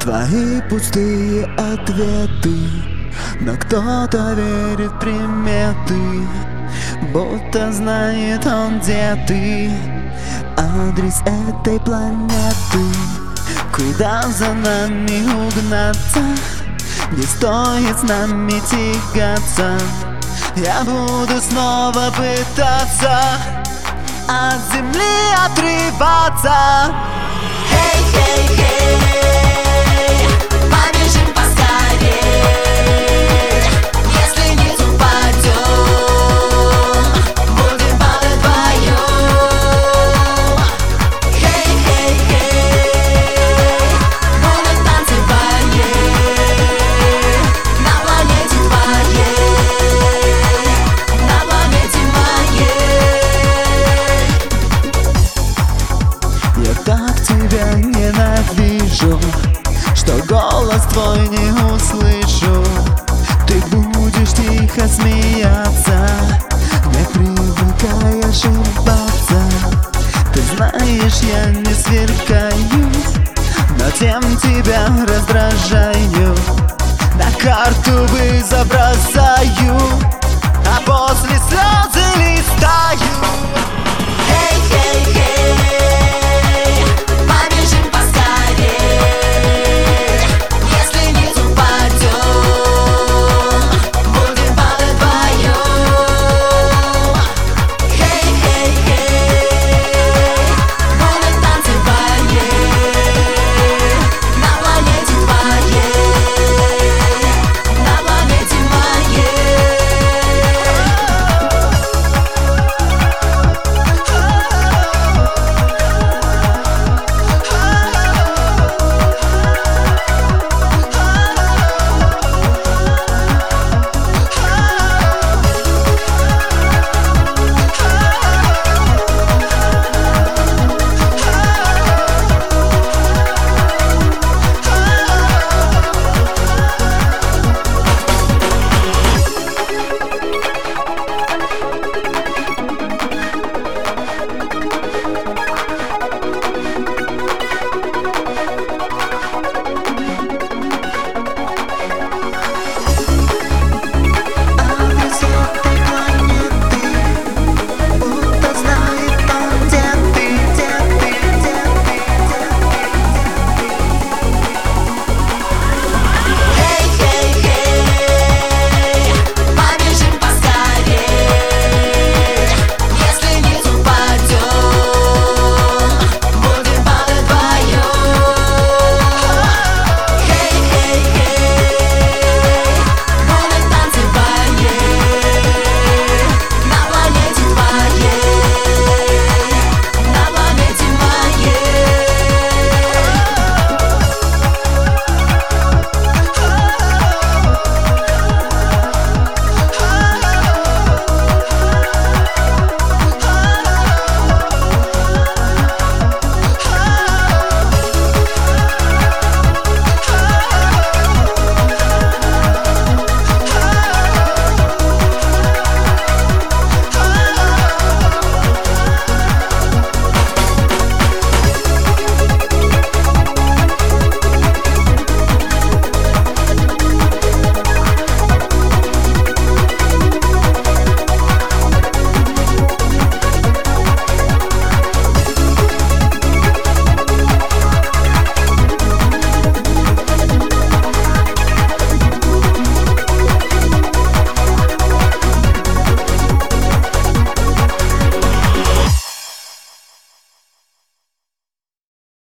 Твои пустые ответы, но кто-то верит в приметы, будто знает он, где ты. Адрес этой планеты, куда за нами угнаться, не стоит с нами тягаться. Я буду снова пытаться от земли отрываться. Хей, хей, хей, побежим поскорей. Если не упадем, будем падать вдвоем. Хей, хей, хей, будем танцы твоей, на планете твоей, на планете моей. Я так тебя ненавижу, что голос твой не услышу. Ты будешь тихо смеяться, не привыкай ошибаться. Ты знаешь, я не сверкаю, но тем тебя раздражаю. На карту вызов бросаю, а после слезы листаю. Хей, хей, хей.